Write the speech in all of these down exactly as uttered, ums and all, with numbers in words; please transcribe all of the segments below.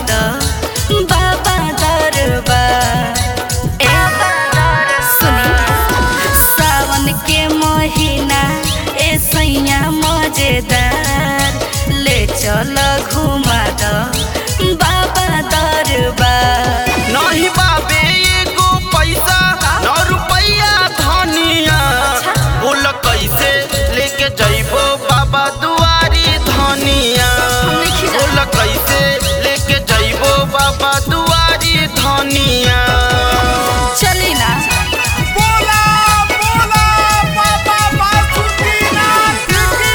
द बाबा दरबार। ए सुनी सावन के महीना ए सैया मजेदार, ले चल घुमा द बाबा दरबार। नहीं बाबे एगो पैसा न रुपया धनिया, बोल कैसे लेके जइबो बाबा दुआरी धनिया, बोल कैसे लेके जइबो बाबा दुआरी धनिया। चली ना बोला बोला बाबा बासुकीनाथ की।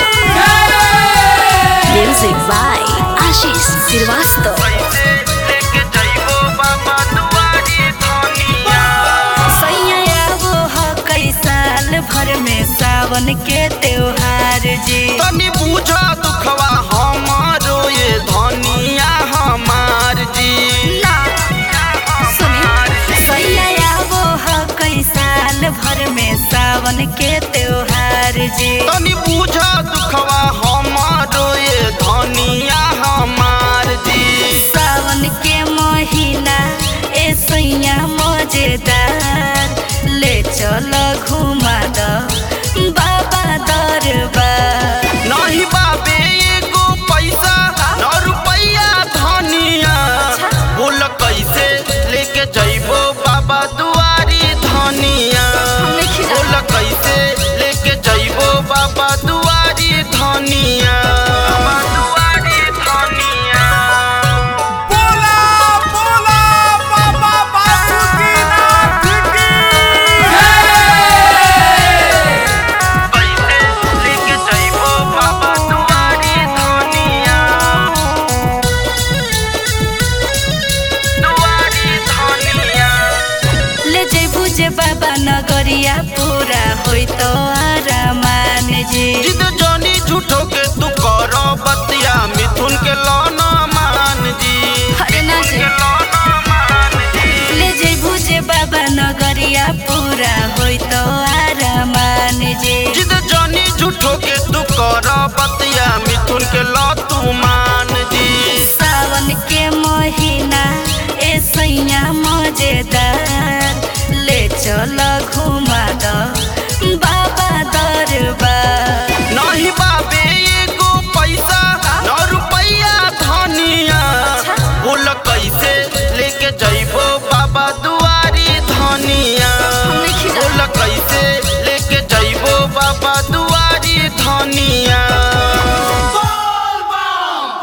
Music by Ashish Srivastava. कैसे लेके जइबो बाबा दुआरी धनिया। सैया वो ह कई साल भर में सावन के त्योहार जी। तनी बुझा दुखवा हमारो ये धनिया हमार जी। ना सुनी सैया वो ह कई साल भर में सावन के त्योहार जी। तनी बुझा दुखवा हमारो ये धनिया हमार जी। सावन के महीना ए सैया मजेदार, ले चल घुमा द बाबा दरबार। नहीं बाबे एगो पैसा न रुपया धनिया, बोल कैसे लेके जइबो बाबा दुआरी धनिया, बोल कैसे लेके जइबो बाबा दुआरी धनिया, बाबा दुआरी धनिया। बोला बोला बाबा बासुकीनाथ की। कैसे लेके जइबो बाबा दुआरी धनिया, दुआरी धनिया। ले जइबू जे बाबा नगरिया पूरा होई तो आरामान जी। जिद जानी झूठो के तू करो बतिया, मिथुन के लौना मान जी, अरे ना जी के लौना मान जी। ले जइबू जे बाबा नगरिया पूरा होई तो आरामान जी। जिद जानी झूठो के तू करो बतिया, मिथुन के लौ तू मान जी। सावन के महीना ए सैया मजेदार, ले चल घुमा द बाबा दरबार। नहीं बाबे एगो पैसा न रुपया धनिया, बोल कैसे लेके जइबो बाबा दुआरी धनिया, बोल कैसे लेके जइबो बाबा दुआरी धनिया।